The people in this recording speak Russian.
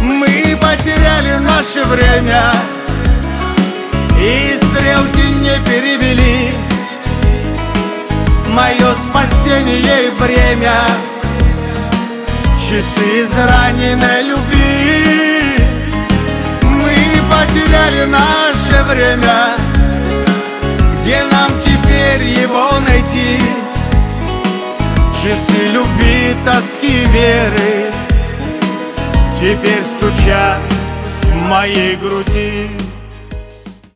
Мы потеряли наше время и стрелки не перевели. Мое спасение и бремя — часы израненной любви. Мы потеряли наше время, где нам теперь его найти? Часы любви, тоски, веры теперь стучат в моей груди.